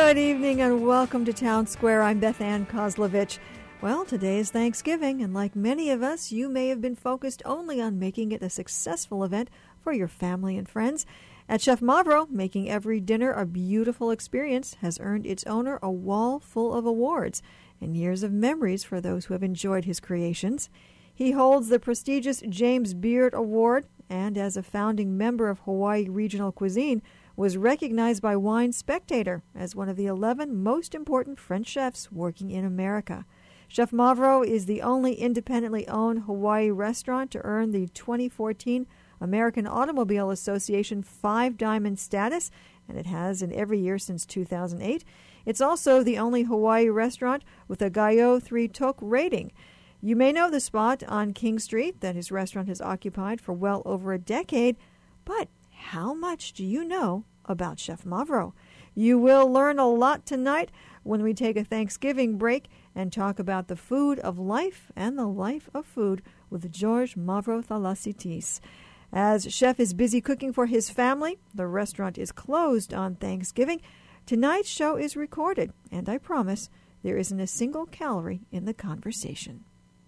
Good evening and welcome to Town Square. I'm Beth Ann Kozlovich. Well, today is Thanksgiving, and like many of us, you may have been focused only on making it a successful event for your family and friends. At Chef Mavro, making every dinner a beautiful experience has earned its owner a wall full of awards and years of memories for those who have enjoyed his creations. He holds the prestigious James Beard Award, and as a founding member of Hawaii Regional Cuisine, was recognized by Wine Spectator as one of the 11 most important French chefs working in America. Chef Mavro is the only independently owned Hawaii restaurant to earn the 2014 American Automobile Association 5 Diamond status, and it has in every year since 2008. It's also the only Hawaii restaurant with a Gaio 3 Tok rating. You may know the spot on King Street that his restaurant has occupied for well over a decade, but how much do you know about Chef Mavro? You will learn a lot tonight when we take a Thanksgiving break and talk about the food of life and the life of food with George Mavro Thalasitis. As Chef is busy cooking for his family, the restaurant is closed on Thanksgiving. Tonight's show is recorded, and I promise there isn't a single calorie in the conversation.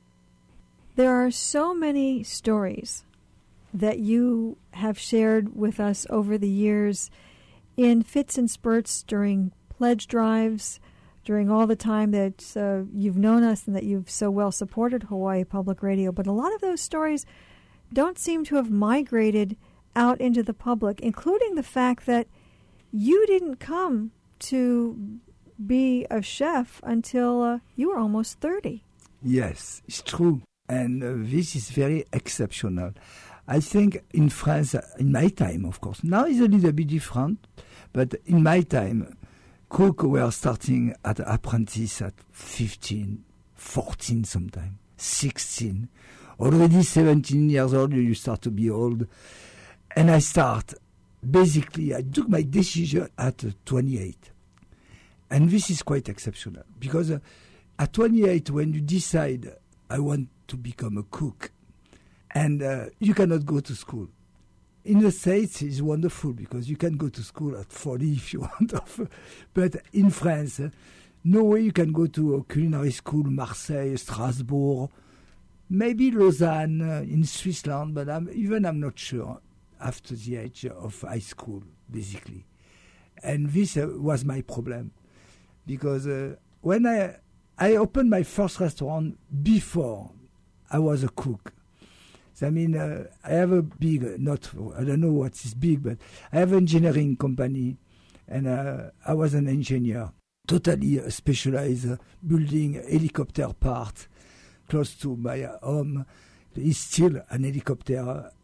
There are so many stories that you have shared with us over the years in fits and spurts during pledge drives, during all the time that you've known us and that you've so well supported Hawaii Public Radio. But a lot of those stories don't seem to have migrated out into the public, including the fact that you didn't come to be a chef until you were almost 30. Yes, it's true. And this is very exceptional. I think in France, in my time, of course, now it's a little bit different, but in my time, cooks were starting at apprentice at 15, 14 sometimes, 16. Already 17 years old, you start to be old. And I took my decision at 28. And this is quite exceptional, because at 28, when you decide, I want to become a cook, and you cannot go to school. In the States, it's wonderful because you can go to school at 40 if you want. But in France, no way you can go to a culinary school, Marseille, Strasbourg, maybe Lausanne in Switzerland, but I'm not sure after the age of high school, basically. And this was my problem, because when I opened my first restaurant before I was a cook. I mean, I have a big, I don't know what is big, but I have an engineering company, and I was an engineer, totally specialized building helicopter parts close to my home. It's still an helicopter,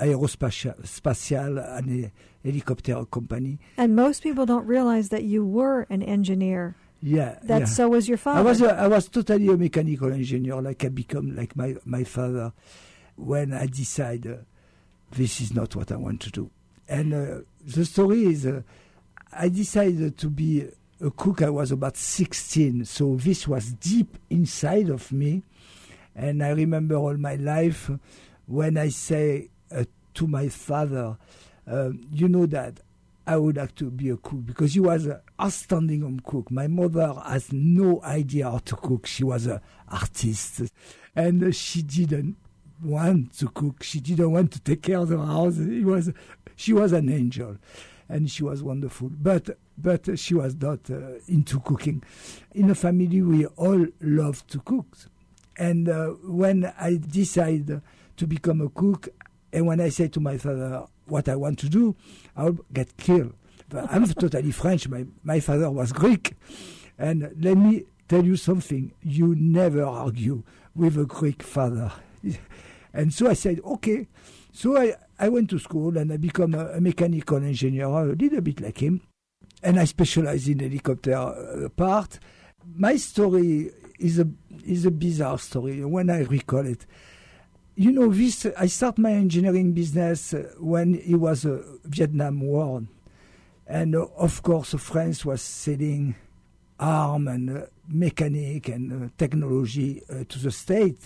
aerospatial, and helicopter company. And most people don't realize that you were an engineer. Yeah. So was your father. I was totally a mechanical engineer, like I become like my father. When I decide this is not what I want to do. And the story is I decided to be a cook. I was about 16, so this was deep inside of me. And I remember all my life when I say to my father, you know that I would like to be a cook, because he was an outstanding home cook. My mother has no idea how to cook. She was an artist, and she didn't want to cook. She didn't want to take care of the house. She was an angel, and she was wonderful. But she was not into cooking. In the family, we all love to cook. And when I decide to become a cook, and when I say to my father what I want to do, I'll get killed. But I'm totally French. My father was Greek. And let me tell you something. You never argue with a Greek father. And so I said, okay. So I went to school and I became a mechanical engineer, a little bit like him. And I specialize in helicopter part. My story is a bizarre story when I recall it. You know, I started my engineering business when it was a Vietnam War. And of course, France was selling arms and mechanic and technology to the States.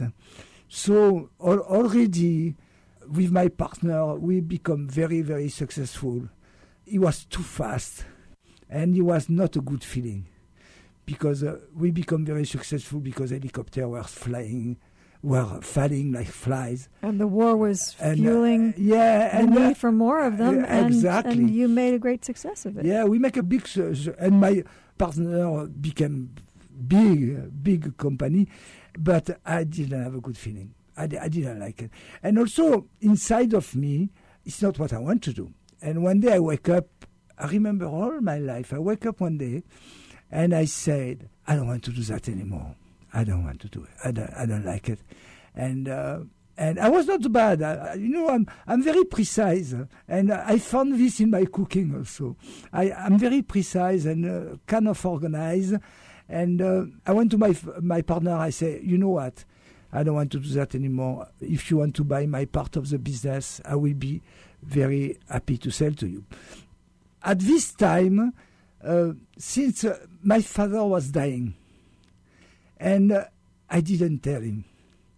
So already with my partner, we become very, very successful. It was too fast. And it was not a good feeling because we become very successful because helicopters were falling like flies. And the war was fueling the need for more of them. Exactly. And you made a great success of it. Yeah, we make a big... and my partner became big company, but I didn't have a good feeling. I didn't like it. And also, inside of me, it's not what I want to do. And one day I wake up, I remember all my life, I wake up one day and I said, I don't want to do that anymore. I don't want to do it. I don't like it. And I was not bad. I'm very precise. And I found this in my cooking also. I'm very precise and kind of organized. And I went to my partner, I say, you know what? I don't want to do that anymore. If you want to buy my part of the business, I will be very happy to sell to you. At this time, since my father was dying, and I didn't tell him.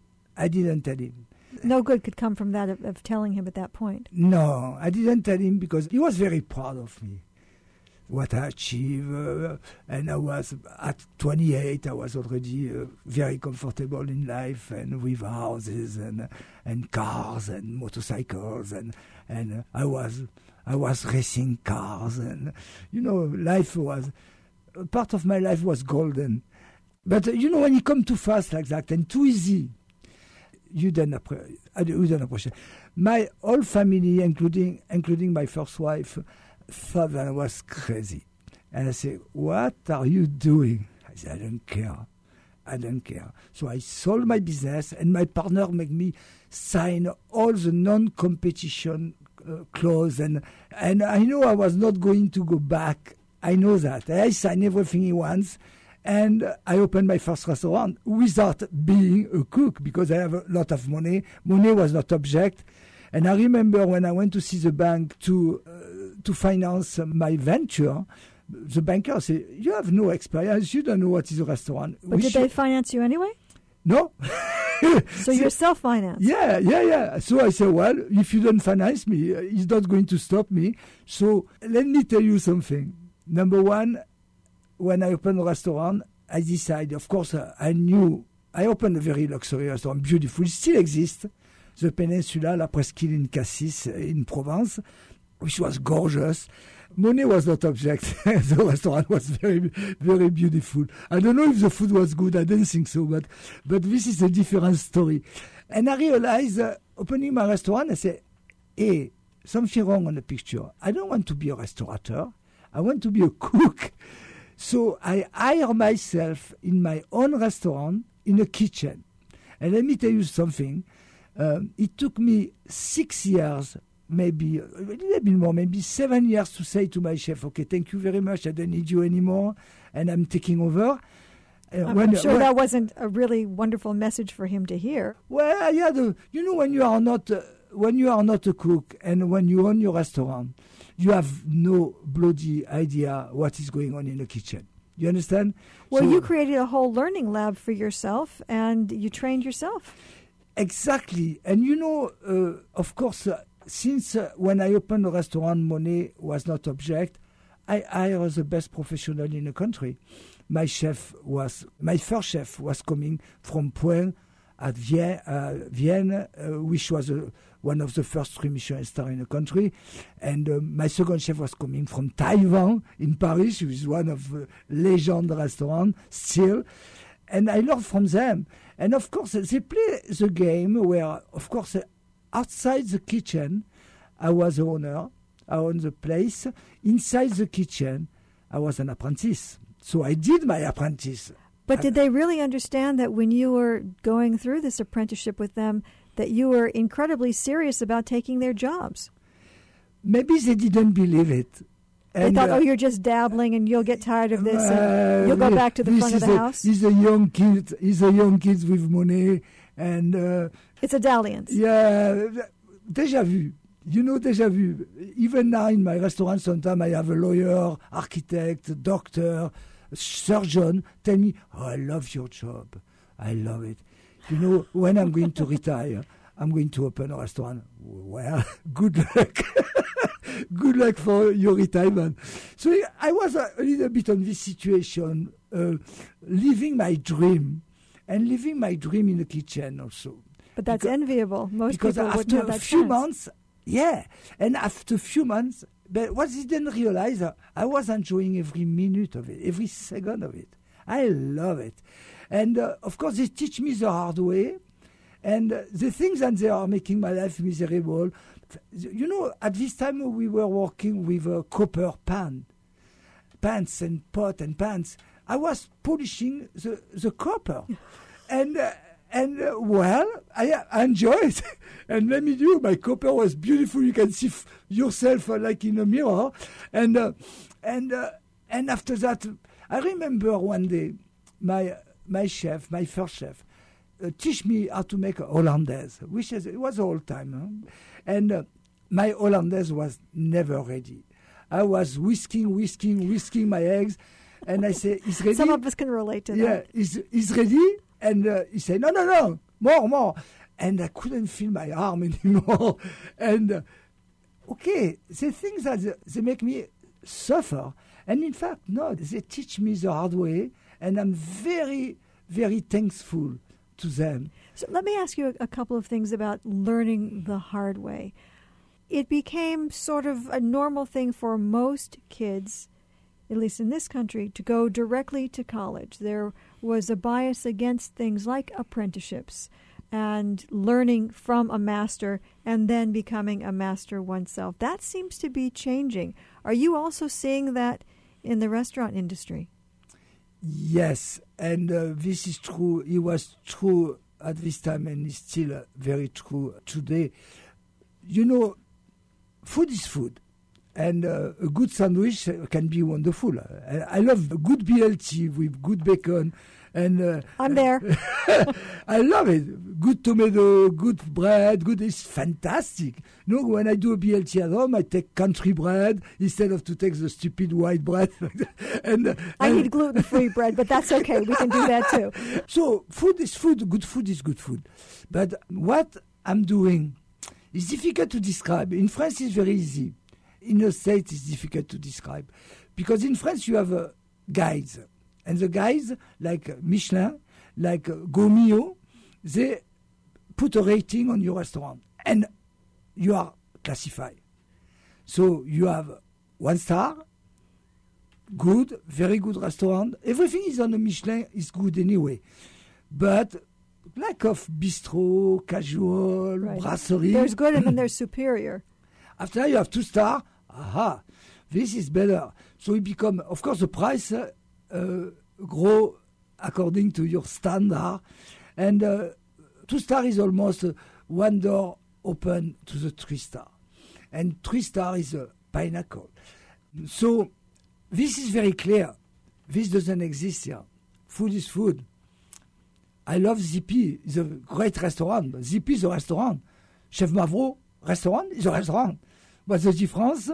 No good could come from that of telling him at that point. No, I didn't tell him because he was very proud of me. What I achieved, and I was at 28. I was already very comfortable in life, and with houses and cars and motorcycles, and I was racing cars, and life was part of my life was golden. But when you come too fast like that and too easy, you don't appreciate. My whole family, including my first wife, thought that I was crazy. And I said, what are you doing? I said, I don't care. So I sold my business, and my partner made me sign all the non-competition clause. And I know I was not going to go back. I know that. I signed everything he wants. And I opened my first restaurant without being a cook because I have a lot of money. Money was not object. And I remember when I went to see the bank to finance my venture, the banker said, you have no experience, you don't know what is a restaurant. But did they finance you anyway? No. So you're self-financed? Yeah. So I said, well, if you don't finance me, it's not going to stop me. So let me tell you something. Number one, when I opened a restaurant, I decided, of course, I opened a very luxury restaurant, beautiful, it still exists, the Peninsula, La Presqu'île in Cassis, in Provence, which was gorgeous. Money was not object. The restaurant was very, very beautiful. I don't know if the food was good. I don't think so, but this is a different story. And I realized, opening my restaurant, I said, hey, something wrong on the picture. I don't want to be a restaurateur. I want to be a cook. So I hire myself in my own restaurant in a kitchen. And let me tell you something. It took me 6 years, maybe a little bit more, maybe 7 years to say to my chef, okay, thank you very much, I don't need you anymore, and I'm taking over. I'm sure that wasn't a really wonderful message for him to hear. Well, yeah, when you are not a cook and when you own your restaurant, you have no bloody idea what is going on in the kitchen. You understand? Well, you created a whole learning lab for yourself, and you trained yourself. Exactly. And of course, since when I opened a restaurant, money was not object, I hired the best professional in the country. My first chef was coming from Poen at Vienne, which was one of the first 3 Michelin stars in the country. And my second chef was coming from Taiwan in Paris, which is one of the legend restaurants still. And I learned from them. And of course, they play the game where, of course, outside the kitchen, I was the owner. I owned the place. Inside the kitchen, I was an apprentice. So I did my apprentice. But did they really understand that when you were going through this apprenticeship with them, that you were incredibly serious about taking their jobs? Maybe they didn't believe it. They thought, you're just dabbling and you'll get tired of this and you'll go back to the front of the house? He's a young kid. He's a young kid with money. And it's a dalliance. Yeah, déjà vu. Déjà vu. Even now in my restaurant, sometimes I have a lawyer, architect, doctor, surgeon tell me, I love your job. I love it. When I'm going to retire, I'm going to open a restaurant. Well, good luck. Good luck for your retirement. So I was a little bit on this situation, living my dream, and living my dream in the kitchen also. But that's enviable. Most because people wouldn't have that after a few chance. months, and after a few months, but what I didn't realize, I was enjoying every minute of it, every second of it. I love it. And of course, they teach me the hard way. And the things that they are making my life miserable. You know, at this time we were working with a copper pans and pot and pans. I was polishing the copper. And well, I enjoy it. And let me tell you, my copper was beautiful. You can see yourself like in a mirror. And after that, I remember one day my first chef, teach me how to make a hollandaise, which it was all time. And my hollandaise was never ready. I was whisking my eggs. And I say, "Is ready?" Some of us can relate to that. Yeah, is ready? And he said, no, more. And I couldn't feel my arm anymore. And, okay, the things that they make me suffer. And in fact, no, they teach me the hard way. And I'm very, very thankful to them. So let me ask you a couple of things about learning the hard way. It became sort of a normal thing for most kids, at least in this country, to go directly to college. There was a bias against things like apprenticeships and learning from a master and then becoming a master oneself. That seems to be changing. Are you also seeing that in the restaurant industry? Yes, and this is true. It was true at this time and it's still very true today. You know, food is food. And a good sandwich can be wonderful. I love a good BLT with good bacon. And I'm there. I love it. Good tomato, good bread, it's fantastic. You know, when I do a BLT at home, I take country bread instead of to take the stupid white bread. I need gluten-free bread, but that's okay. We can do that too. So food is food. Good food is good food. But what I'm doing is difficult to describe. In France, it's very easy. In the States, it's difficult to describe. Because in France, you have guides. And the guides, like Michelin, like Gomio, they put a rating on your restaurant. And you are classified. So you have 1 star, good, very good restaurant. Everything is on the Michelin is good anyway. But lack of bistro, casual, right. brasserie. There's good and then there's superior. After that, you have 2 stars. Aha, this is better. So it become, of course, the price grow according to your standard. And 2 star is almost 1 door open to the 3 star. And 3 star is a pinnacle. So this is very clear. This doesn't exist here. Food is food. I love Zippy. It's a great restaurant. Zippy is a restaurant. Chef Mavro, restaurant is a restaurant. What's the difference?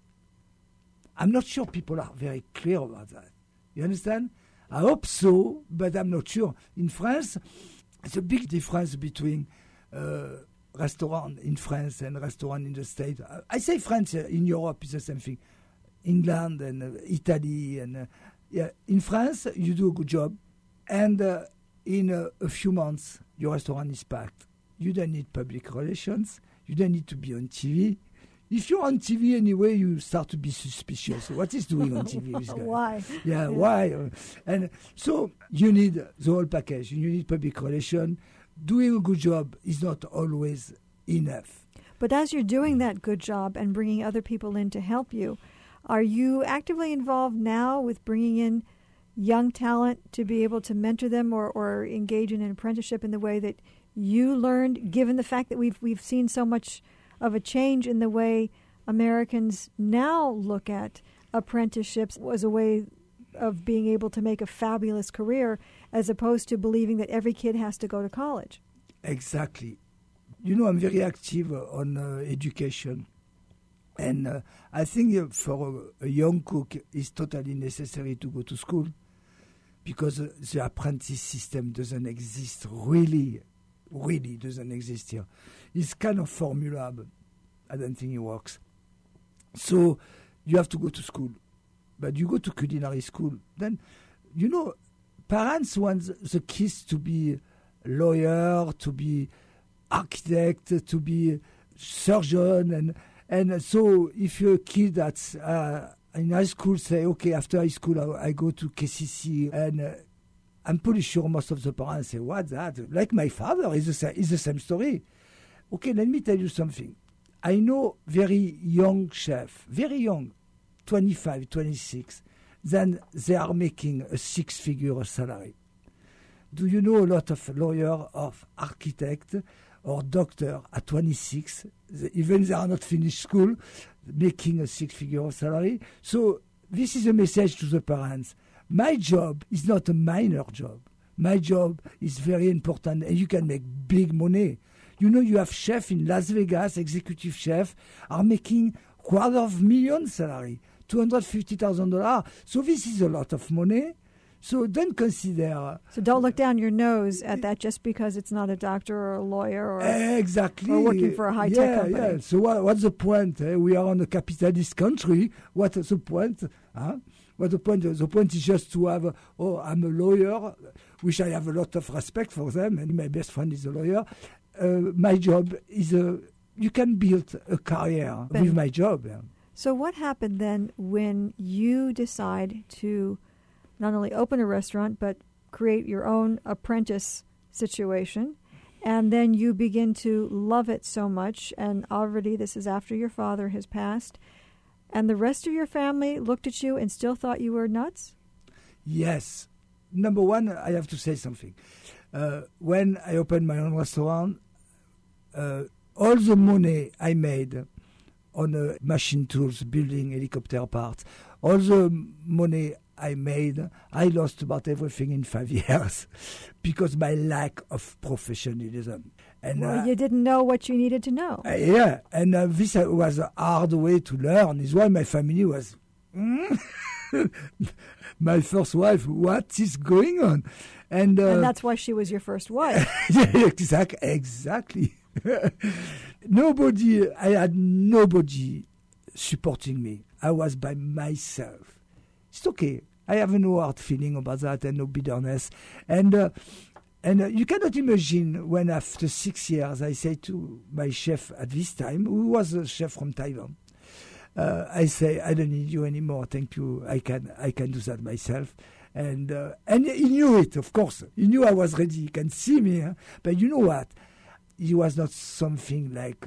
I'm not sure people are very clear about that. You understand? I hope so, but I'm not sure. In France, it's a big difference between restaurant in France and restaurant in the States. I say France, in Europe it's the same thing. England and Italy. And in France, you do a good job. And in a few months, your restaurant is packed. You don't need public relations. You don't need to be on TV. If you're on TV anyway, you start to be suspicious. What is doing on TV? This guy? Why? Yeah, why? And so you need the whole package. You need public relation. Doing a good job is not always enough. But as you're doing that good job and bringing other people in to help you, are you actively involved now with bringing in young talent to be able to mentor them or engage in an apprenticeship in the way that you learned, given the fact that we've seen so much of a change in the way Americans now look at apprenticeships as a way of being able to make a fabulous career, as opposed to believing that every kid has to go to college? Exactly. You know, I'm very active on education. And I think for a young cook, it's totally necessary to go to school, because the apprentice system doesn't exist really really doesn't exist here. It's kind of formula, but I don't think it works. So you have to go to school. But you go to culinary school, then, parents want the kids to be lawyer, to be architect, to be surgeon. And so if you're a kid that's in high school, say, okay, after high school, I go to KCC, and I'm pretty sure most of the parents say, what's that? Like my father, is the same story. Okay, let me tell you something. I know very young chef, very young, 25, 26, then they are making a 6-figure salary. Do you know a lot of lawyers, of architects, or doctor at 26, even they are not finished school, making a 6-figure salary? So this is a message to the parents. My job is not a minor job. My job is very important, and you can make big money. You have chefs in Las Vegas, executive chef, are making $250,000 salary, $250,000. So this is a lot of money. So don't consider... So don't look down your nose at that just because it's not a doctor or a lawyer or, exactly. or working for a high-tech company. Yeah. So what's the point? We are on a capitalist country. What's the point? What's the point? The point is just to have, I'm a lawyer, which I have a lot of respect for them, and my best friend is a lawyer. My job is you can build a career with my job. Yeah. So what happened then when you decide to not only open a restaurant, but create your own apprentice situation, and then you begin to love it so much, and already this is after your father has passed, and the rest of your family looked at you and still thought you were nuts? Yes. Number one, I have to say something. When I opened my own restaurant, all the money I made on machine tools, building helicopter parts, all the money I made, I lost about everything in 5 years because my lack of professionalism. And you didn't know what you needed to know. Yeah, and this was a hard way to learn. Is why my family was... my first wife, what is going on? And that's why she was your first wife. Yeah, exactly. I had nobody supporting me. I was by myself. It's okay. I have no hard feeling about that and no bitterness. And you cannot imagine when after 6 years I say to my chef at this time, who was a chef from Taiwan, I say, I don't need you anymore. Thank you. I can do that myself. And he knew it, of course. He knew I was ready. He can see me. Huh? But you know what? He was not something like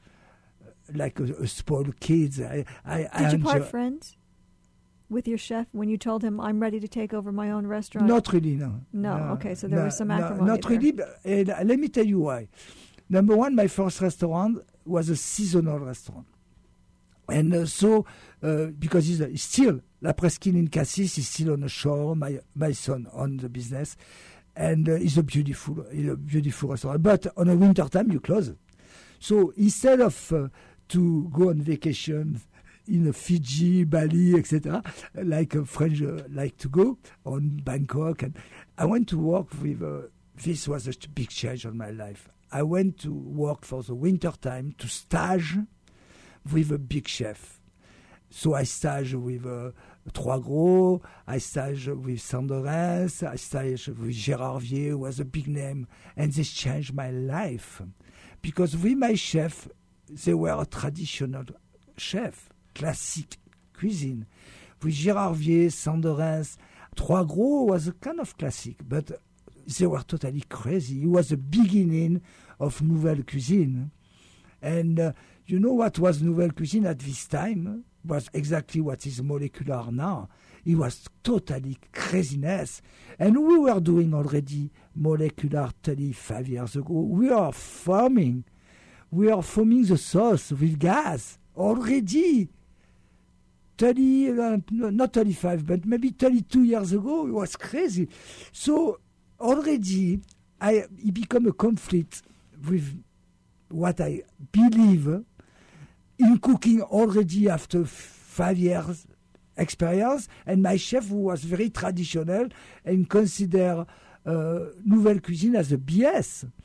a spoiled kid. Did you part friends with your chef when you told him, I'm ready to take over my own restaurant? Not really, no. No, okay, so there was some acrimony Not really, but, let me tell you why. Number one, my first restaurant was a seasonal restaurant. And because he's still, La Presqu'île in Cassis is still on the shore, my son on the business, and it's a beautiful restaurant. But on a winter time, you close it. So instead of to go on vacation in Fiji, Bali, etc., like a French like to go, on Bangkok, and I went to work with, this was a big change on my life. I went to work for the winter time to stage with a big chef. So I stage with Trois Gros, I stage with Sanderens, I stage with Gérard Vier, who was a big name, and this changed my life. Because with my chef, they were a traditional chef, classic cuisine. With Gérard Vier, Sanderens, Trois Gros was a kind of classic, but they were totally crazy. It was the beginning of Nouvelle Cuisine. And you know what was Nouvelle Cuisine at this time? Was exactly what is molecular now. It was totally craziness. And we were doing already molecular 35 years ago. We are foaming the sauce with gas already. Not 35, but maybe 32 years ago. It was crazy. So already it became a conflict with what I believe in cooking already after 5 years experience, and my chef, who was very traditional and consider Nouvelle Cuisine as a BS.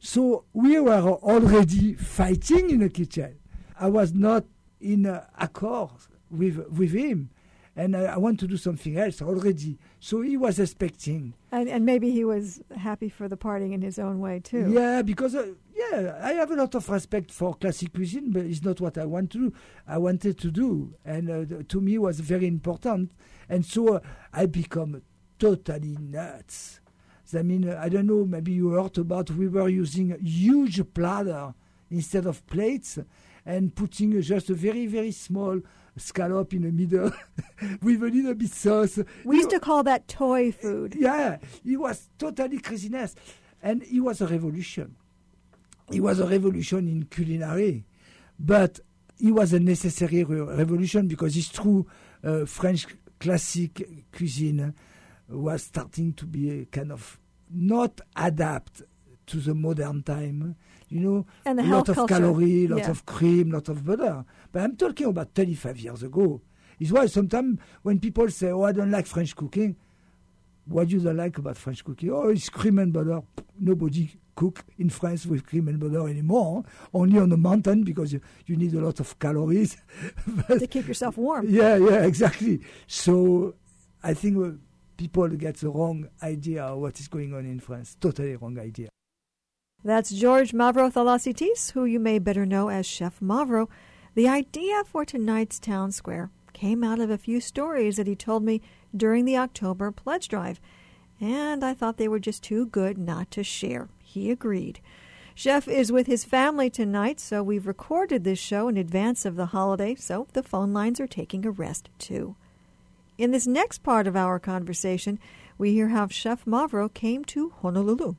So we were already fighting in the kitchen. I was not in accord with him. And I want to do something else already. So he was expecting. And maybe he was happy for the partying in his own way, too. Yeah, because I have a lot of respect for classic cuisine, but it's not what I want to do. I wanted to do. And to me, it was very important. And so I become totally nuts. I mean, I don't know, maybe you heard about, we were using a huge platter instead of plates and putting just a very, very small scallop in the middle with a little bit sauce. We used to call that toy food. Yeah, it was totally craziness. And it was a revolution. It was a revolution in culinary. But it was a necessary revolution because it's true, French classic cuisine was starting to be a kind of not adapt to the modern time. You know, and the a health lot of culture. calories, lot of cream, lot of butter. But I'm talking about 35 years ago. It's why sometimes when people say, oh, I don't like French cooking, what do you don't like about French cooking? Oh, it's cream and butter. Nobody cook in France with cream and butter anymore. Only on the mountain because you need a lot of calories. To keep yourself warm. Yeah, exactly. So I think people get the wrong idea of what is going on in France. Totally wrong idea. That's George Mavro Thalasitis, who you may better know as Chef Mavro. The idea for tonight's Town Square came out of a few stories that he told me during the October pledge drive, and I thought they were just too good not to share. He agreed. Chef is with his family tonight, so we've recorded this show in advance of the holiday, so the phone lines are taking a rest too. In this next part of our conversation, we hear how Chef Mavro came to Honolulu.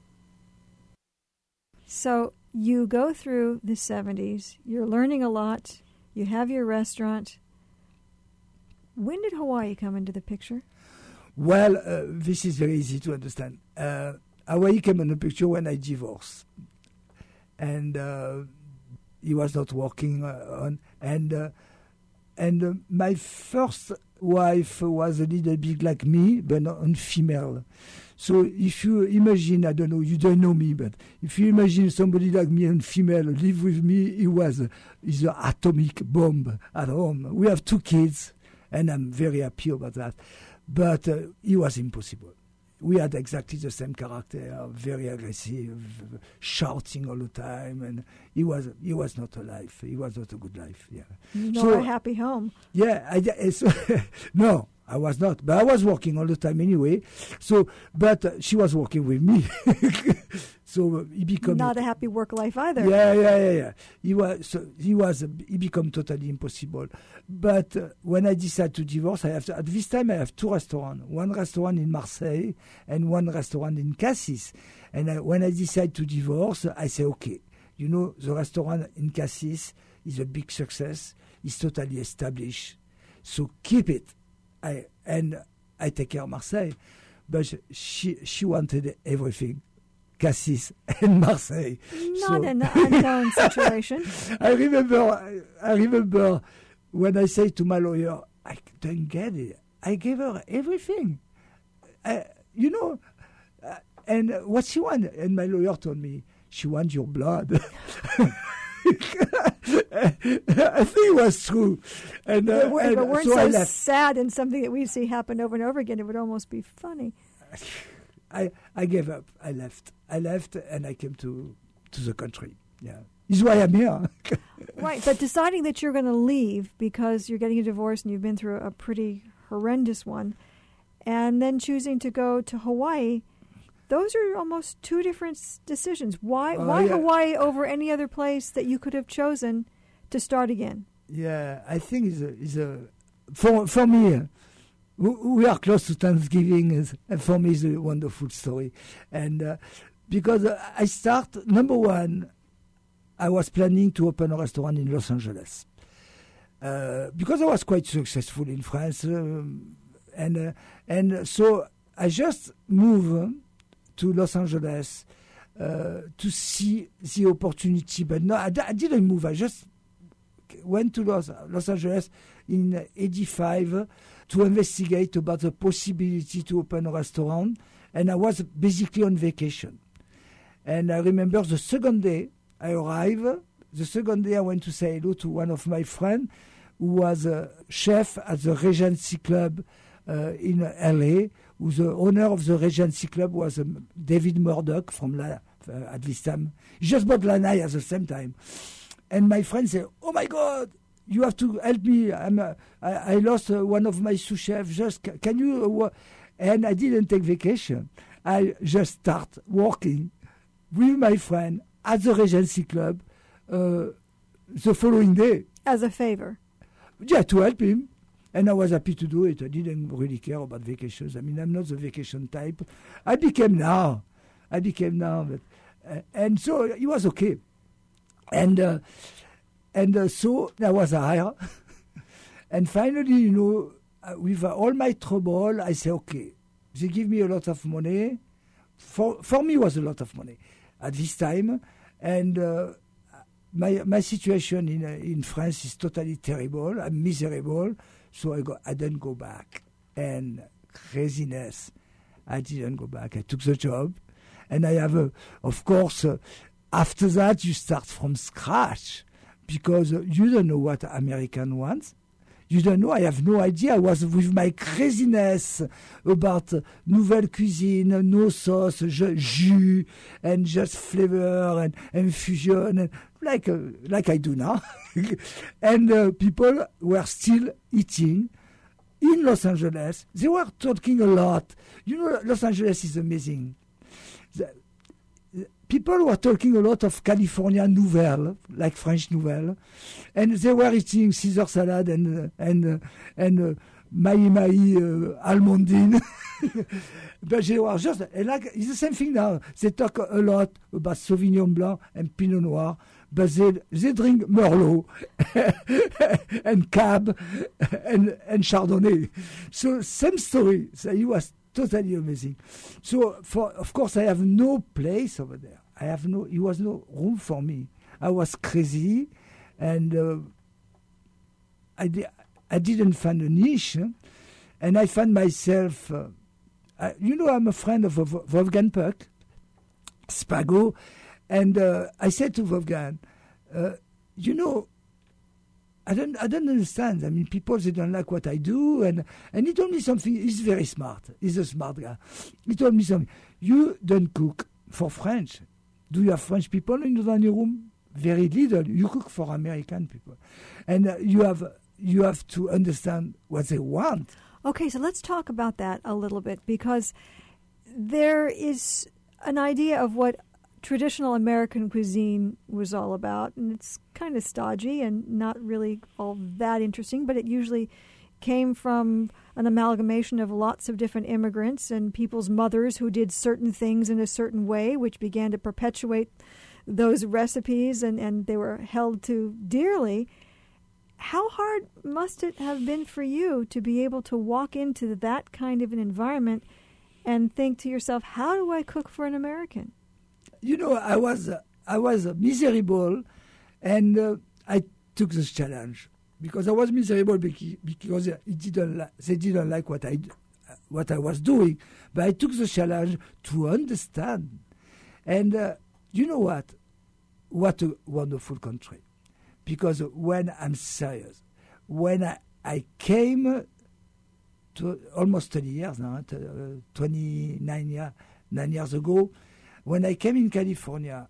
So you go through the 70s, you're learning a lot, you have your restaurant. When did Hawaii come into the picture? Well, this is very easy to understand. Hawaii came in the picture when I divorced. And he was not working on. And my first wife was a little bit like me, but not female. So if you imagine, I don't know, you don't know me, but if you imagine somebody like me and female live with me, he's an atomic bomb at home. We have 2 kids, and I'm very happy about that. But it was impossible. We had exactly the same character, very aggressive, shouting all the time, and it was not a life. It was not a good life. Yeah, Not a happy home. Yeah, no, I was not. But I was working all the time anyway. So, but she was working with me. So he became not a happy work life either. Yeah. He became totally impossible. But when I decided to divorce, at this time I have 2 restaurants. One restaurant in Marseille and one restaurant in Cassis. And when I decided to divorce, I said, okay, you know, the restaurant in Cassis is a big success. It's totally established. So keep it. I take care of Marseille. But she wanted everything. Cassis and Marseille. Not an unknown situation. I remember when I say to my lawyer, I don't get it. I gave her everything. And what she wanted. And my lawyer told me, she wants your blood. I think it was true. But weren't so so sad and something that we see happen over and over again. It would almost be funny. I gave up. I left, and I came to the country. Yeah, this is why I'm here. Right, but deciding that you're going to leave because you're getting a divorce and you've been through a pretty horrendous one, and then choosing to go to Hawaii, those are almost 2 different decisions. Why Hawaii over any other place that you could have chosen to start again? Yeah, I think for me. We are close to Thanksgiving, and for me it's a wonderful story. And because I start, number one, I was planning to open a restaurant in Los Angeles. Because I was quite successful in France. And so I just moved to Los Angeles to see the opportunity. But no, I didn't move. I just went to Los Angeles in 1985 to investigate about the possibility to open a restaurant, and I was basically on vacation. And I remember the second day I arrived. The second day I went to say hello to one of my friends who was a chef at the Regency Club in L.A., who the owner of the Regency Club was David Murdoch from at this time. He just bought Lanai at the same time. And my friend said, "Oh my God, you have to help me. I lost one of my sous chefs. Just can you?" And I didn't take vacation. I just start working with my friend at the Regency Club the following day. As a favor. Yeah, to help him. And I was happy to do it. I didn't really care about vacations. I mean, I'm not the vacation type. I became now. But, and so it was okay. And so I was hired. And finally, with all my trouble, I say, okay, they give me a lot of money. For me, it was a lot of money at this time. And my situation in France is totally terrible. I'm miserable. So I didn't go back. And craziness, I didn't go back. I took the job. And I have, of course, after that, you start from scratch. Because you don't know what American wants. You don't know. I have no idea. I was with my craziness about nouvelle cuisine, no sauce, jus, and just flavor and fusion, and like I do now. And people were still eating in Los Angeles. They were talking a lot. Los Angeles is amazing. People were talking a lot of California nouvelle, like French nouvelle, and they were eating Caesar salad and maï almondine. But they were just like it's the same thing now. They talk a lot about Sauvignon Blanc and Pinot Noir, but they drink Merlot and Cab and Chardonnay. So same story. So it was totally amazing. So, of course, I have no place over there. It was no room for me. I was crazy, and I didn't find a niche, and I found myself. I'm a friend of Wolfgang Puck, Spago, and I said to Wolfgang, I don't understand. I mean, people, they don't like what I do. And he told me something. He's very smart. He's a smart guy. He told me something. You don't cook for French. Do you have French people in the dining room? Very little. You cook for American people. And you have to understand what they want. Okay, so let's talk about that a little bit, because there is an idea of what traditional American cuisine was all about, and it's kind of stodgy and not really all that interesting, but it usually came from an amalgamation of lots of different immigrants and people's mothers who did certain things in a certain way, which began to perpetuate those recipes, and they were held to dearly. How hard must it have been for you to be able to walk into that kind of an environment and think to yourself, how do I cook for an American? I was miserable, and I took this challenge because I was miserable because they didn't like what I was doing. But I took the challenge to understand. And you know what? What a wonderful country. Because when I'm serious, when I came to almost 20 years now, 9 years ago, when I came in California,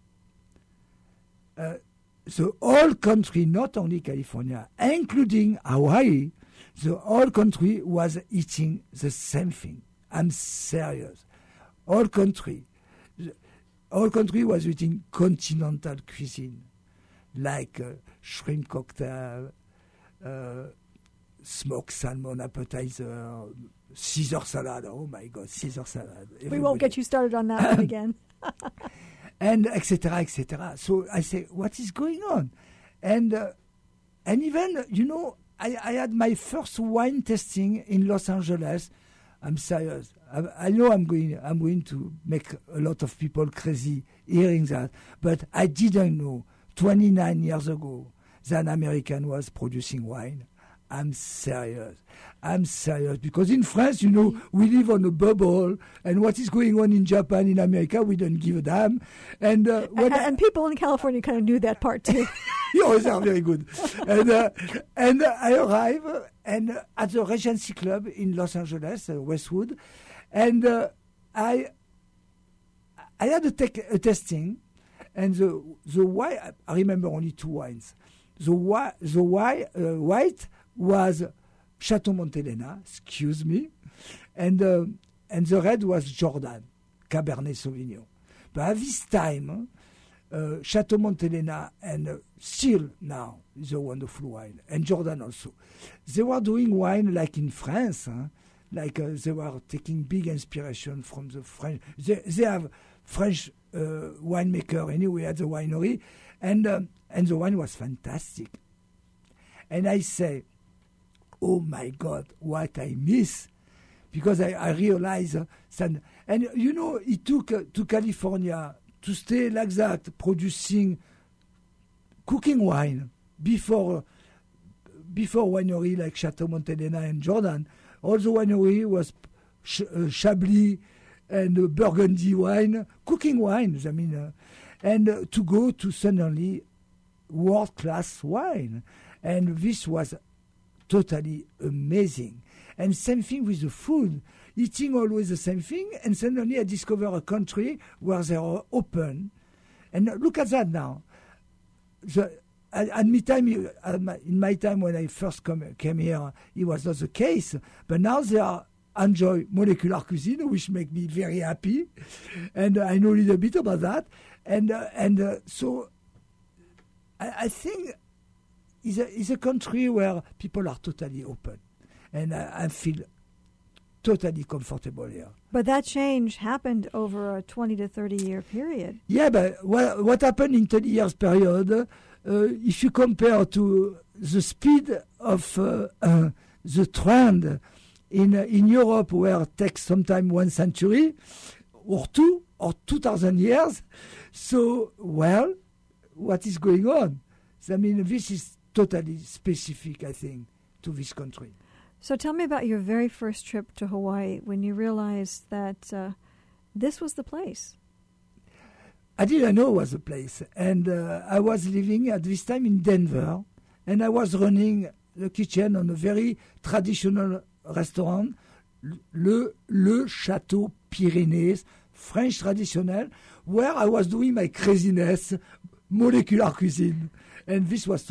the whole country, not only California, including Hawaii, the whole country was eating the same thing. I'm serious. Whole country was eating continental cuisine, like shrimp cocktail, smoked salmon appetizer, Caesar salad. Oh my God, Caesar salad. We won't get you started on that one again. And etc., etc. So I say, what is going on? And even, I had my first wine tasting in Los Angeles. I'm serious. I know I'm going to make a lot of people crazy hearing that, but I didn't know 29 years ago that an American was producing wine. I'm serious. I'm serious because in France, you know, we live on a bubble, and what is going on in Japan, in America, we don't give a damn. And and people in California kind of knew that part too. Yours are very good. And I arrive at the Regency Club in Los Angeles, Westwood, and I had a tasting, and the white, I remember only 2 wines. The white was Chateau Montelena, excuse me, and the red was Jordan, Cabernet Sauvignon. But at this time, Chateau Montelena and still now is a wonderful wine, and Jordan also. They were doing wine like in France, like they were taking big inspiration from the French. They have French winemaker anyway at the winery, and the wine was fantastic. And I say, oh my God, what I miss, because I realize and you know, it took to California to stay like that, producing cooking wine before winery like Chateau Montelena and Jordan. All the winery was Chablis and Burgundy wine, cooking wines. I mean, and to go to suddenly world-class wine, and this was totally amazing. And same thing with the food, eating always the same thing, and suddenly I discover a country where they are open. And look at that now. In my time when I first came here, it was not the case. But now they are enjoy molecular cuisine, which make me very happy, and I know a little bit about that. And so I think it's a country where people are totally open, and I feel totally comfortable here. But that change happened over a 20 to 30 year period. Yeah, but what happened in 30 years period, if you compare to the speed of the trend in Europe, where it takes sometimes 1 century or 2 or 2,000 years, so, well, what is going on? I mean, this is totally specific, I think, to this country. So tell me about your very first trip to Hawaii when you realized that this was the place. I didn't know it was the place. And I was living at this time in Denver, and I was running the kitchen on a very traditional restaurant, Le Château Pyrénées, French traditional, where I was doing my craziness, molecular cuisine. And this was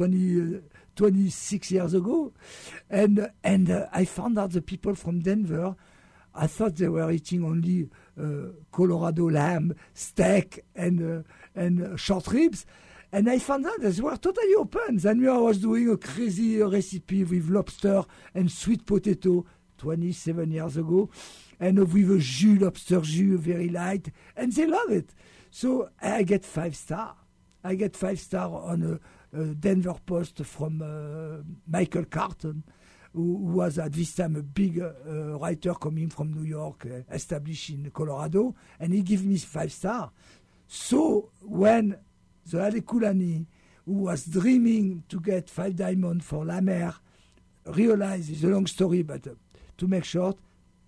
26 years ago. And I found out the people from Denver, I thought they were eating only Colorado lamb, steak, and short ribs. And I found out they were totally open. Then I was doing a crazy recipe with lobster and sweet potato 27 years ago, and with a jus, lobster jus, very light, and they love it. So I get 5 star. I get 5 star on a Denver Post from Michael Carton, who was at this time a big writer coming from New York, established in Colorado, and he gave me 5 star. So when the Alekulani, who was dreaming to get 5 diamonds for La Mer, realized, it's a long story, but to make short,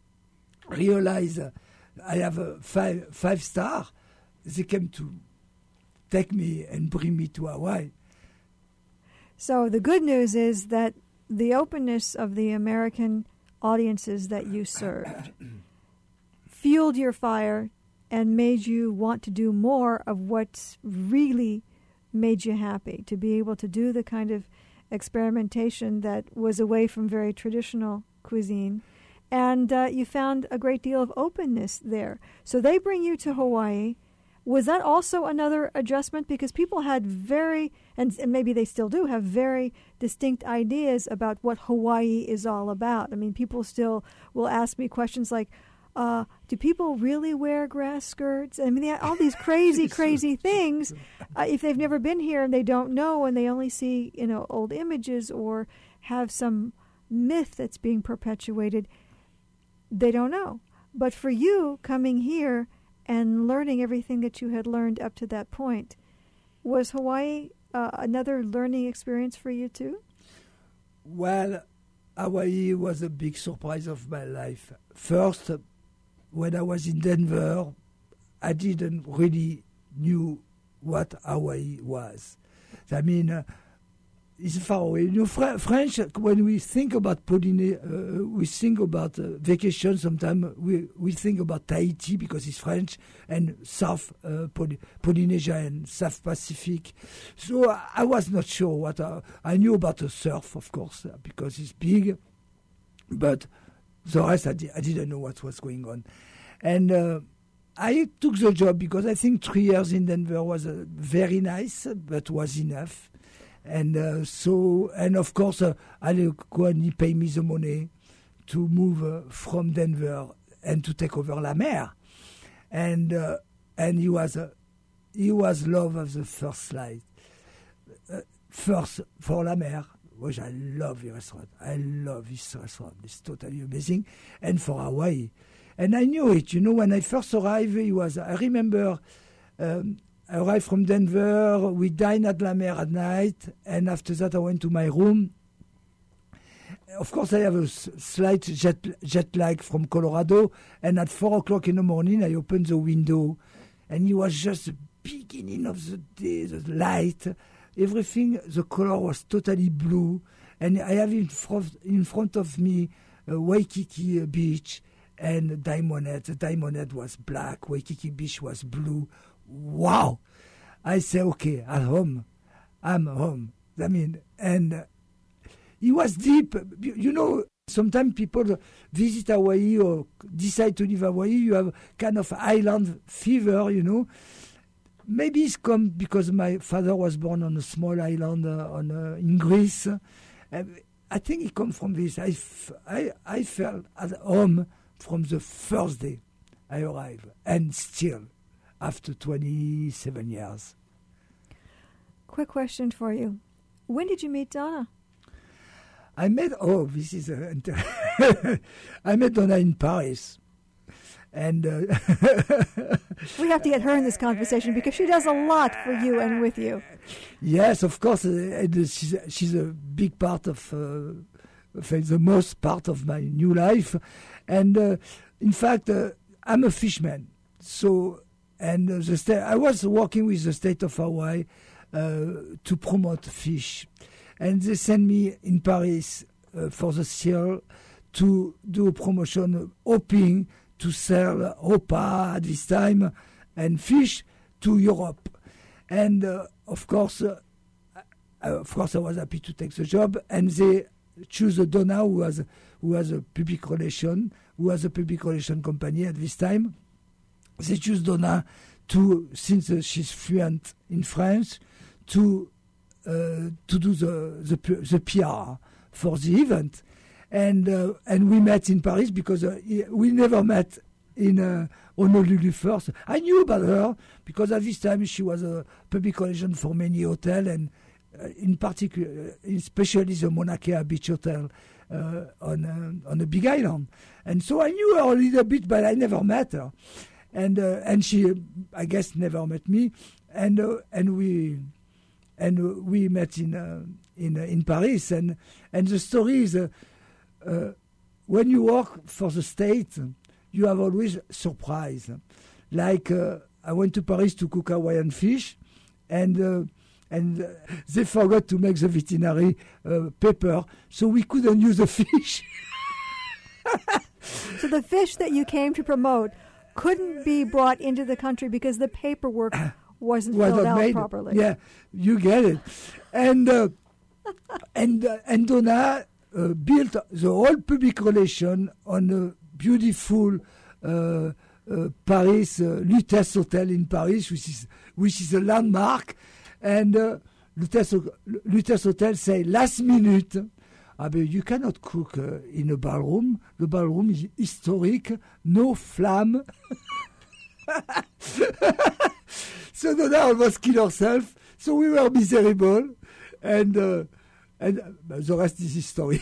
realize I have a 5 star, they came to take me and bring me to Hawaii. So the good news is that the openness of the American audiences that you served fueled your fire and made you want to do more of what's really made you happy, to be able to do the kind of experimentation that was away from very traditional cuisine. And you found a great deal of openness there. So they bring you to Hawaii. Was that also another adjustment? Because people had very, and maybe they still do, have very distinct ideas about what Hawaii is all about. I mean, people still will ask me questions like, do people really wear grass skirts? I mean, all these crazy things. If they've never been here and they don't know, and they only see, old images or have some myth that's being perpetuated, they don't know. But for you, coming here and learning everything that you had learned up to that point, was Hawaii another learning experience for you too? Well, Hawaii was a big surprise of my life. First, when I was in Denver, I didn't really knew what Hawaii was. I mean, it's far away. You know, French, when we think about we think about vacation, sometimes we think about Tahiti because it's French, and South Polynesia and South Pacific. So I was not sure what I knew about the surf, of course, because it's big, but the rest I didn't know what was going on. And I took the job because I think 3 years in Denver was very nice, but was enough. And and of course, Alekouani paid me the money to move from Denver and to take over La Mer. And he was love of the first slide. First for La Mer, which I love the restaurant. I love this restaurant. It's totally amazing. And for Hawaii. And I knew it. You know, when I first arrived, I remember I arrived from Denver, we dined at La Mer at night, and after that I went to my room. Of course, I have a slight jet lag from Colorado, and at 4 o'clock in the morning I opened the window, and it was just the beginning of the day, the light, everything, the color was totally blue, and I have in front of me Waikiki Beach and Diamond Head. The Diamond Head was black, Waikiki Beach was blue. Wow! I say, okay, I'm home. I mean, and it was deep. You know, sometimes people visit Hawaii or decide to leave Hawaii. You have kind of island fever, you know. Maybe it's come because my father was born on a small island in Greece. I think it comes from this. I felt at home from the first day I arrived, and still. After 27 years. Quick question for you. When did you meet Donna? I met Donna in Paris. And we have to get her in this conversation because she does a lot for you and with you. Yes, of course. She's a big part of, the most part of my new life. And in fact, I'm a fishman. So... And I was working with the state of Hawaii to promote fish. And they sent me in Paris for the seal to do a promotion, hoping to sell Opa at this time and fish to Europe. And of course, I was happy to take the job. And they choose Donna, who has a public relation company at this time. They choose Donna since she's fluent in French, to do the PR for the event, and we met in Paris because we never met in Honolulu first. I knew about her because at this time she was a public relation for many hotels, and in particular, especially the Mauna Kea Beach Hotel on the Big Island, and so I knew her a little bit, but I never met her. And she, I guess, never met me, and we met in Paris, and the story is when you work for the state, you have always surprise. Like I went to Paris to cook Hawaiian fish, and they forgot to make the veterinary paper, so we couldn't use the fish. So the fish that you came to promote couldn't be brought into the country because the paperwork wasn't filled out properly. Yeah, you get it. And Donna built the whole public relation on a beautiful Paris Lutèce Hotel in Paris, which is a landmark. And Lutèce Hotel say last minute. But you cannot cook in a ballroom. The ballroom is historic, no flame. So Donna almost killed herself. So we were miserable, and the rest is history.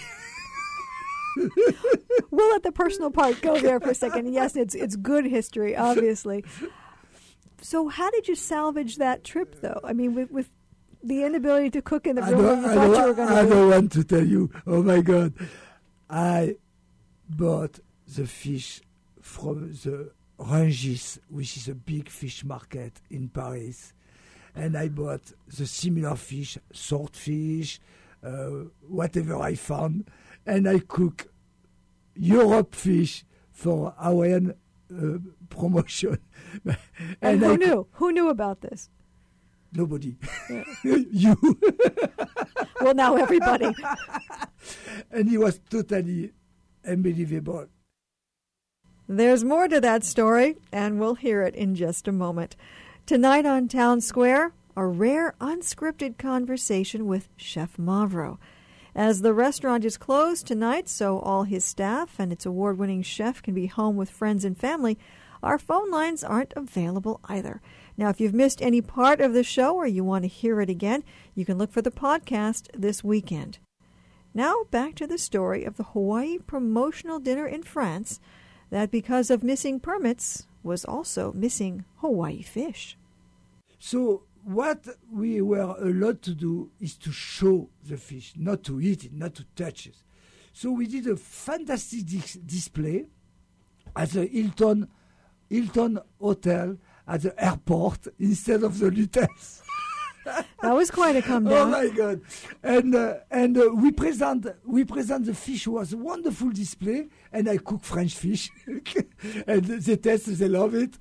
We'll let the personal part go there for a second. Yes, it's good history, obviously. So how did you salvage that trip, though? I mean, with the inability to cook in the room where you thought you were going to do. I don't want to tell you. Oh, my God. I bought the fish from the Rungis, which is a big fish market in Paris. And I bought the similar fish, swordfish, whatever I found. And I cook Europe fish for Hawaiian promotion. And who knew? Who knew about this? Nobody. Yeah. You. Well, now everybody. And it was totally unbelievable. There's more to that story, and we'll hear it in just a moment. Tonight on Town Square, a rare unscripted conversation with Chef Mavro. As the restaurant is closed tonight, so all his staff and its award-winning chef can be home with friends and family, our phone lines aren't available either. Now, if you've missed any part of the show or you want to hear it again, you can look for the podcast this weekend. Now, back to the story of the Hawaii promotional dinner in France that, because of missing permits, was also missing Hawaii fish. So what we were allowed to do is to show the fish, not to eat it, not to touch it. So we did a fantastic display at the Hilton Hotel at the airport instead of the Lutels. That was quite a come down. Oh my God! And we present the fish. It was a wonderful display, and I cook French fish, and they taste, they love it.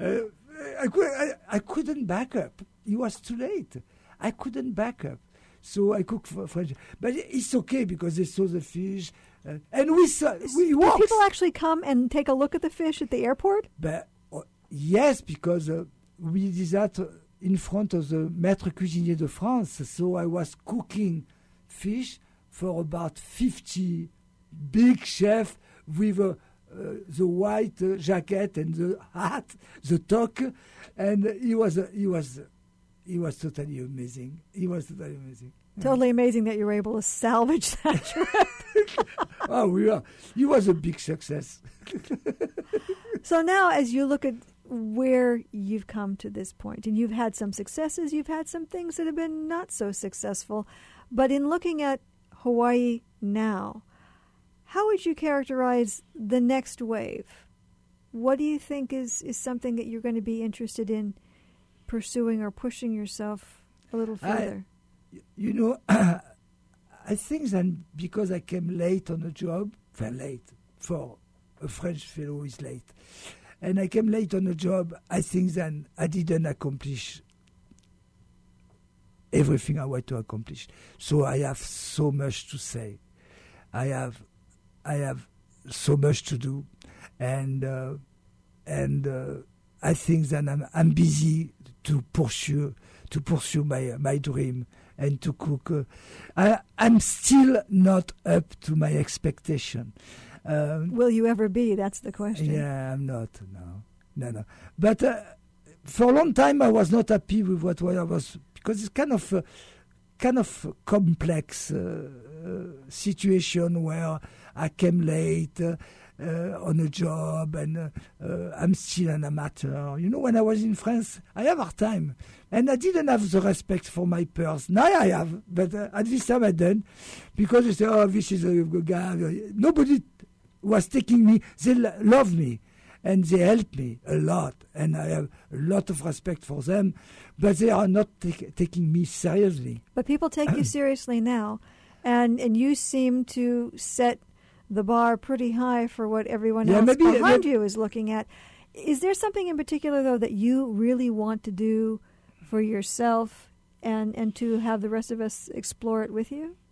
I couldn't back up. It was too late. I couldn't back up, so I cooked French. But it's okay because they saw the fish, and we Did people actually come and take a look at the fish at the airport? But yes, because we did that in front of the Maître Cuisinier de France. So I was cooking fish for about 50 big chefs with the white jacket and the hat, the toque, and it was totally amazing. It was totally amazing. Totally amazing that you were able to salvage that trip. Oh, we are. It was a big success. So now, as you look at where you've come to this point, and you've had some successes, you've had some things that have been not so successful, but in looking at Hawaii now, how would you characterize the next wave? What do you think is something that you're going to be interested in pursuing or pushing yourself a little further? I think that because I came late on a job, late for a French fellow who is late, and I came late on a job, I think that I didn't accomplish everything I wanted to accomplish. So I have so much to say. I have so much to do, and I think that I'm busy to pursue my dream and to cook. I'm still not up to my expectation. Will you ever be? That's the question. Yeah, I'm not. No. But for a long time, I was not happy with what I was, because it's kind of complex situation where I came late on a job, and I'm still an amateur. When I was in France, I have hard time, and I didn't have the respect for my peers. Now I have, but at this time I didn't, because they say, "Oh, this is a guy." Nobody was taking me. They love me, and they help me a lot, and I have a lot of respect for them, but they are not taking me seriously. But people take you seriously now, and you seem to set the bar pretty high for what everyone else behind you is looking at. Is there something in particular, though, that you really want to do for yourself and to have the rest of us explore it with you?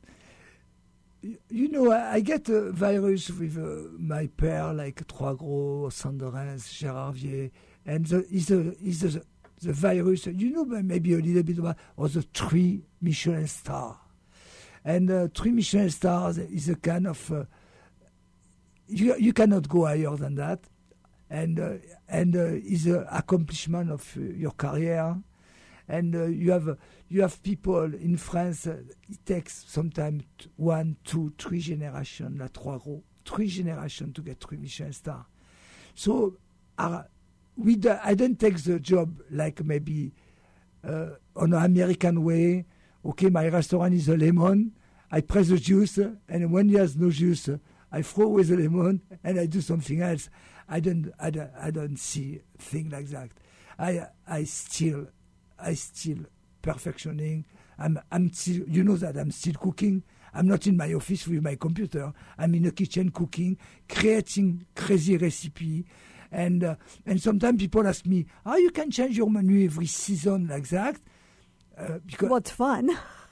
I get a virus with my pair, like Trois Gros, Sanderens, Gérard Vier, and is the virus, maybe a little bit about, or the 3 Michelin star. And 3 Michelin stars is a kind of, you cannot go higher than that, and is an accomplishment of your career. And you have people in France. It takes sometimes 1, 2, 3 generations, like Trois Gros, 3 generations to get 3 Michelin star. So I don't take the job like maybe on an American way. Okay, my restaurant is a lemon. I press the juice, and when there's no juice, I throw away the lemon and I do something else. I don't see thing like that. I still perfectioning. I'm still, you know that I'm still cooking. I'm not in my office with my computer. I'm in the kitchen cooking, creating crazy recipe. And sometimes people ask me, you can change your menu every season like that? Because it's fun.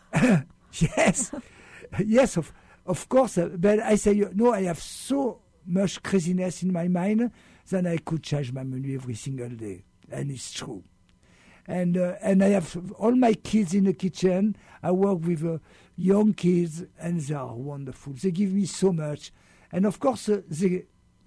Yes, yes, of course. But I say, no, I have so much craziness in my mind that I could change my menu every single day. And it's true. And I have all my kids in the kitchen. I work with young kids, and they are wonderful. They give me so much. And of course, they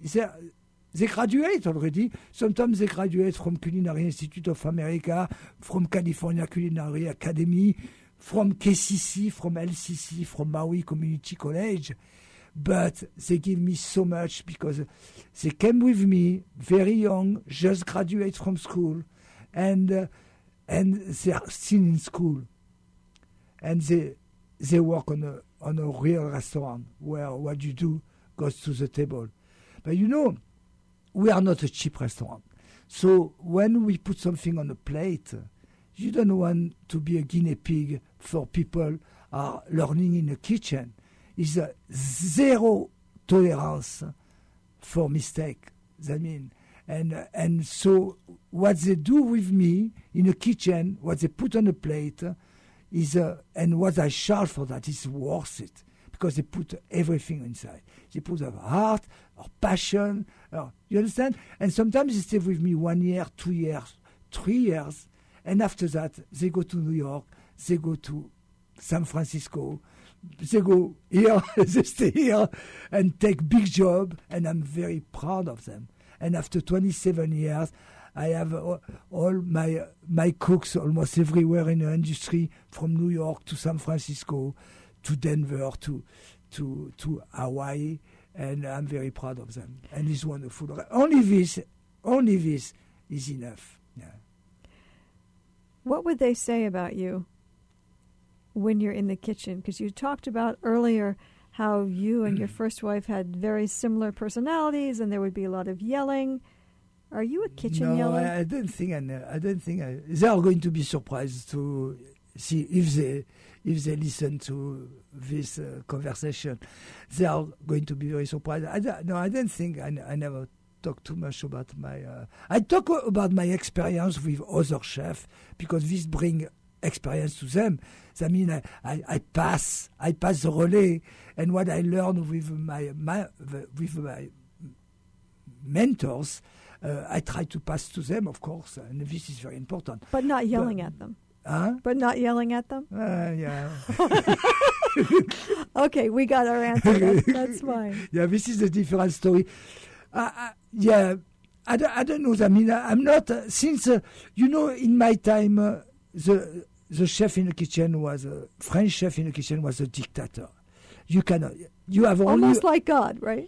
graduate already. Sometimes they graduate from Culinary Institute of America, from California Culinary Academy, from KCC, from LCC, from Maui Community College. But they give me so much because they came with me very young, just graduate from school, and they are still in school. And they work on a real restaurant where what you do goes to the table. But you know, we are not a cheap restaurant. So when we put something on a plate, you don't want to be a guinea pig for people are learning in the kitchen. It's a zero tolerance for mistake. I mean, and so what they do with me in the kitchen, what they put on the plate, is and what I charge for that is worth it because they put everything inside. They put their heart, or passion. You understand? And sometimes they stay with me 1 year, 2 years, 3 years, and after that they go to New York, they go to San Francisco, they go here, they stay here, and take big job, and I'm very proud of them. And after 27 years, I have all my cooks almost everywhere in the industry, from New York to San Francisco, to Denver, to Hawaii, and I'm very proud of them. And it's wonderful. Only this is enough. Yeah. What would they say about you when you're in the kitchen? Because you talked about earlier how you and your first wife had very similar personalities, and there would be a lot of yelling. Are you a kitchen yeller? No, I don't think. They are going to be surprised to see if they listen to this conversation. They are going to be very surprised. I don't think. I never talk too much about my. I talk about my experience with other chefs because this brings experience to them. I mean, I pass the relay, and what I learn with my mentors, I try to pass to them, of course, and this is very important. But not yelling at them. But not yelling at them? Yeah. Okay, we got our answer. That's fine. Yeah, this is a different story. Yeah, I don't know. I mean, I'm not, since, in my time, the chef in the kitchen was, French chef in the kitchen was a dictator. You have only... Almost like God, right?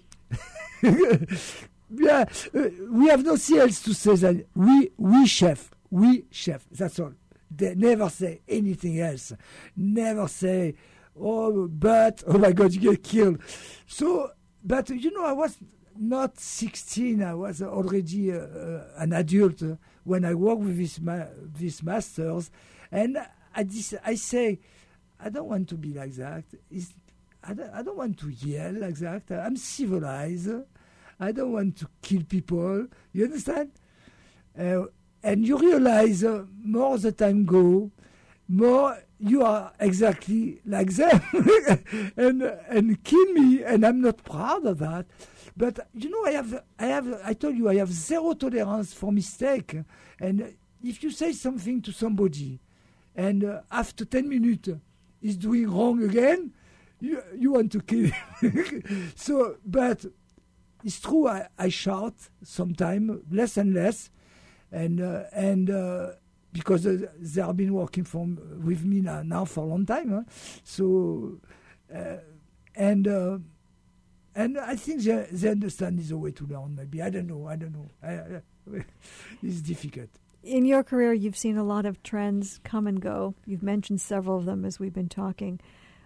Yeah, we have nothing else to say than we chef, that's all. They never say anything else. Never say, oh my God, you get killed. So, but I was not 16. I was already an adult when I worked with these masters. And I say, I don't want to be like that. I don't want to yell like that. I'm civilized. I don't want to kill people. You understand? And you realize more the time go, more you are exactly like them and kill me. And I'm not proud of that. But I told you I have zero tolerance for mistake. And if you say something to somebody, and after 10 minutes he's doing wrong again, you want to kill him. So, but it's true, I shout sometimes, less and less, and because they have been working with me now for a long time. Huh? So, and I think they understand is a way to learn, maybe. I don't know. It's difficult. In your career, you've seen a lot of trends come and go. You've mentioned several of them as we've been talking.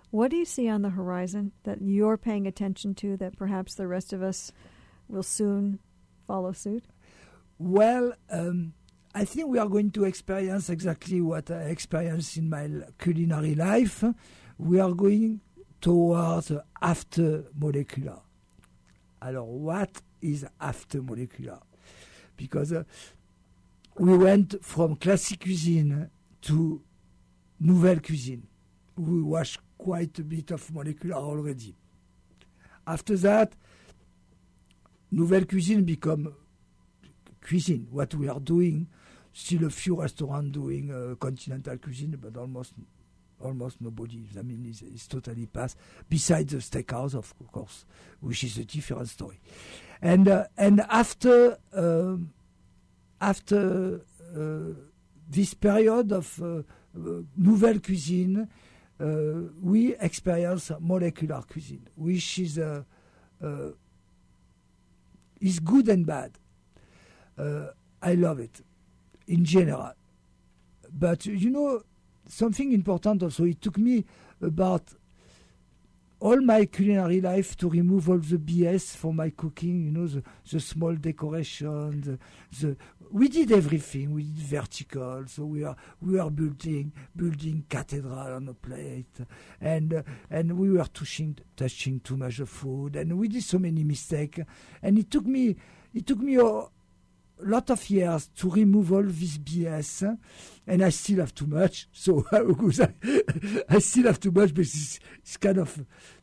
What do you see on the horizon that you're paying attention to that perhaps the rest of us will soon follow suit? Well, I think we are going to experience exactly what I experienced in my culinary life. We are going towards after molecular. Alors, what is after molecular? Because we went from classic cuisine to nouvelle cuisine. We watched quite a bit of molecular already. After that, nouvelle cuisine become cuisine. What we are doing, still a few restaurants doing continental cuisine, but almost nobody. I mean, it's totally past. Besides the steakhouse, of course, which is a different story. And after this period of nouvelle cuisine, we experience molecular cuisine, which is good and bad. I love it in general. But, something important also, it took me about all my culinary life to remove all the BS for my cooking, the small decoration, we did everything. We did vertical, so we are building cathedral on a plate, and we were touching too much of food, and we did so many mistakes, and it took me a lot of years to remove all this BS, and I still have too much. So I still have too much, but it's kind of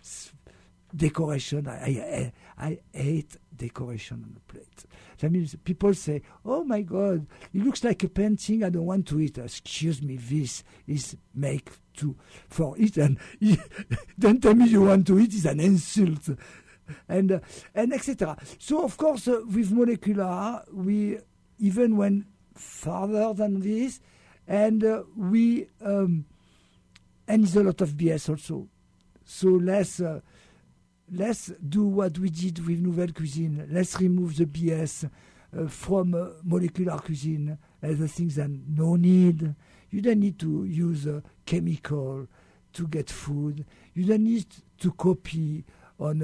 decoration. I hate decoration on the plate. That means people say, "Oh my God, it looks like a painting. I don't want to eat." Excuse me, this is made for it, and don't tell me you want to eat is an insult. And etc. So of course, with molecular, we even went further than this, and and it's a lot of BS also. So let's do what we did with Nouvelle Cuisine. Let's remove the BS from molecular cuisine. The things that no need. You don't need to use chemical to get food. You don't need to copy on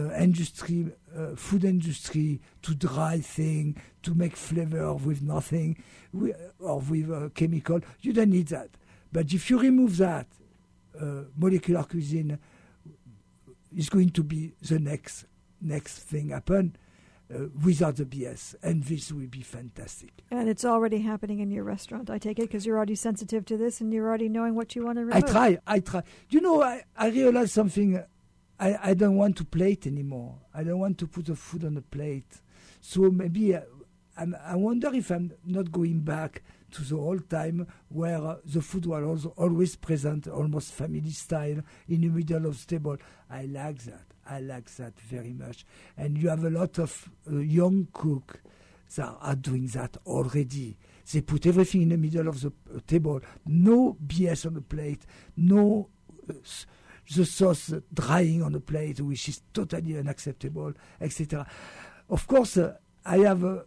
food industry, to dry thing, to make flavor with nothing, or with chemical. You don't need that. But if you remove that, molecular cuisine is going to be the next thing happen without the BS, and this will be fantastic. And it's already happening in your restaurant, I take it, because you're already sensitive to this, and you're already knowing what you want to remove. I try. I realized something. I don't want to plate anymore. I don't want to put the food on the plate. So maybe I wonder if I'm not going back to the old time where the food was always present, almost family style, in the middle of the table. I like that. I like that very much. And you have a lot of young cooks that are doing that already. They put everything in the middle of the table. No BS on the plate. No the sauce drying on the plate, which is totally unacceptable, etc. Of course, I have a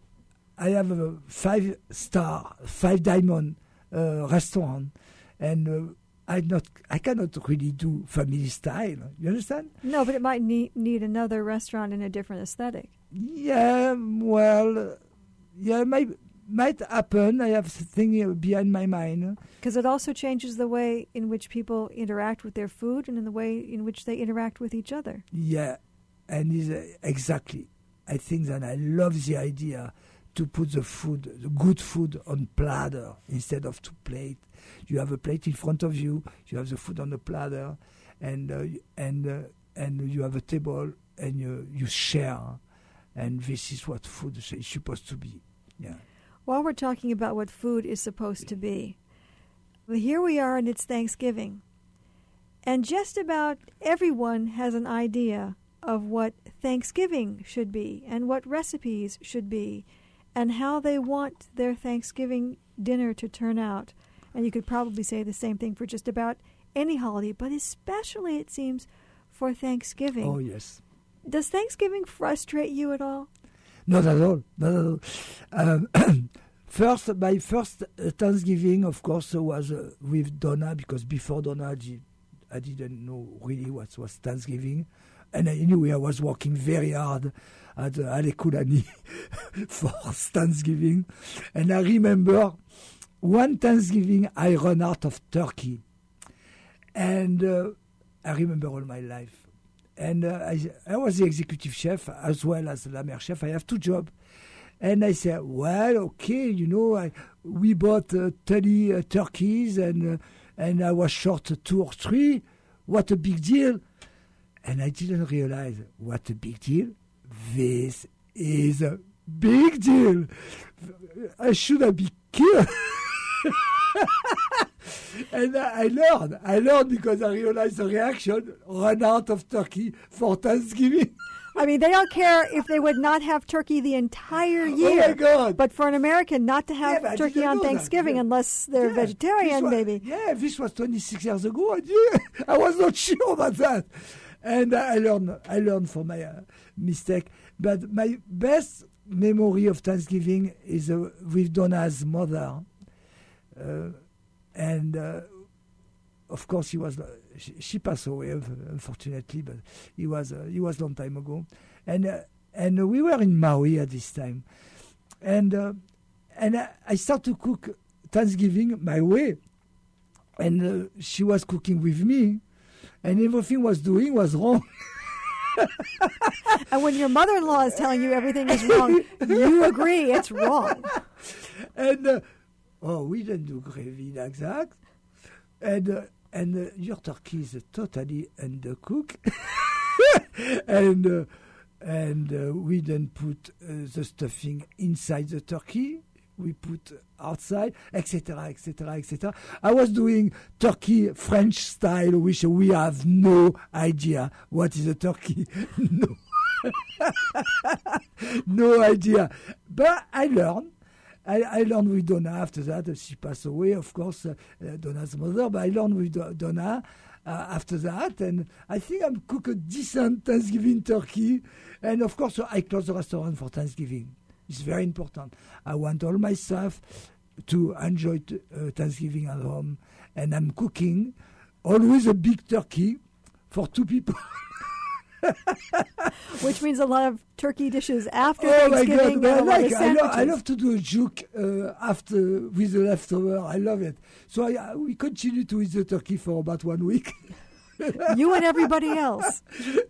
5-star, 5-diamond restaurant, and I cannot really do family style. You understand? No, but it might need another restaurant in a different aesthetic. Yeah, well, yeah, might happen. I have something behind my mind. Because it also changes the way in which people interact with their food and in the way in which they interact with each other. Yeah, and exactly. I think that I love the idea to put the good food on platter instead of to plate. You have a plate in front of you, you have the food on the platter, and you have a table, and you share. And this is what food is supposed to be. Yeah. While we're talking about what food is supposed to be, here we are and it's Thanksgiving. And just about everyone has an idea of what Thanksgiving should be and what recipes should be and how they want their Thanksgiving dinner to turn out. And you could probably say the same thing for just about any holiday, but especially, it seems, for Thanksgiving. Oh, yes. Does Thanksgiving frustrate you at all? Not at all. Not at all. My first Thanksgiving, of course, was with Donna, because before Donna, I didn't know really what was Thanksgiving. And anyway, I was working very hard at Alekulani for Thanksgiving. And I remember one Thanksgiving, I ran out of turkey. And I remember all my life. And I was the executive chef as well as La Mer chef. I have 2 jobs. And I said, well, okay, we bought 30 turkeys and I was short 2 or 3. What a big deal. And I didn't realize what a big deal. This is a big deal. I should have been killed. And I learned because I realized the reaction, run out of turkey for Thanksgiving. I mean, they don't care if they would not have turkey the entire year. Oh, my God. But for an American not to have turkey on Thanksgiving unless they're vegetarian, maybe. Yeah, this was 26 years ago. I was not sure about that. And I learned from my mistake. But my best memory of Thanksgiving is with Donna's mother. Of course, she passed away, unfortunately, but it was a long time ago. And we were in Maui at this time. And I started to cook Thanksgiving my way. And she was cooking with me. And everything was wrong. And when your mother-in-law is telling you everything is wrong, you agree it's wrong. And we don't do gravy like that. And your turkey is totally undercooked. and we don't put the stuffing inside the turkey. We put outside, etc., etc., etc. I was doing turkey French style, which we have no idea what is a turkey. No idea. But I learned. I learned with Donna after that. She passed away, of course, Donna's mother. But I learned with Donna after that. And I think I cook a decent Thanksgiving turkey. And, of course, I closed the restaurant for Thanksgiving. It's very important. I want all my staff to enjoy Thanksgiving at home. And I'm cooking always a big turkey for 2 people. Which means a lot of turkey dishes after Thanksgiving. My God, I love to do a joke after with the leftover. I love it. So we continue to eat the turkey for about 1 week. You and everybody else.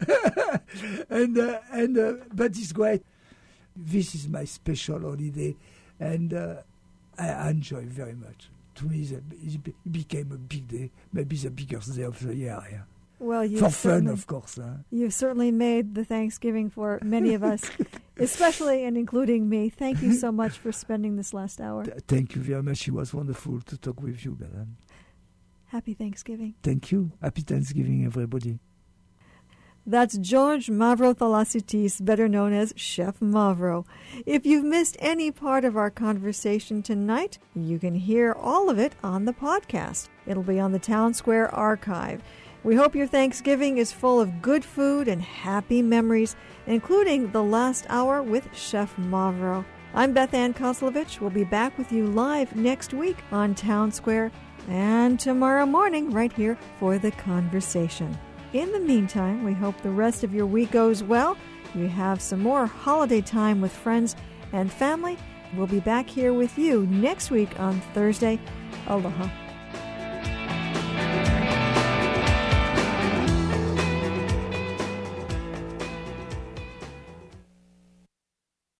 But it's great. This is my special holiday, and I enjoy very much. To me, it became a big day, maybe the biggest day of the year. Yeah. Well, for fun, of course. You've certainly made the Thanksgiving for many of us, especially and including me. Thank you so much for spending this last hour. Thank you very much. It was wonderful to talk with you, Belen. Happy Thanksgiving. Thank you. Happy Thanksgiving, everybody. That's George Mavro-Thalasitis, better known as Chef Mavro. If you've missed any part of our conversation tonight, you can hear all of it on the podcast. It'll be on the Town Square archive. We hope your Thanksgiving is full of good food and happy memories, including the last hour with Chef Mavro. I'm Beth Ann Kozlovich. We'll be back with you live next week on Town Square and tomorrow morning right here for The Conversation. In the meantime, we hope the rest of your week goes well. You have some more holiday time with friends and family. We'll be back here with you next week on Thursday. Aloha.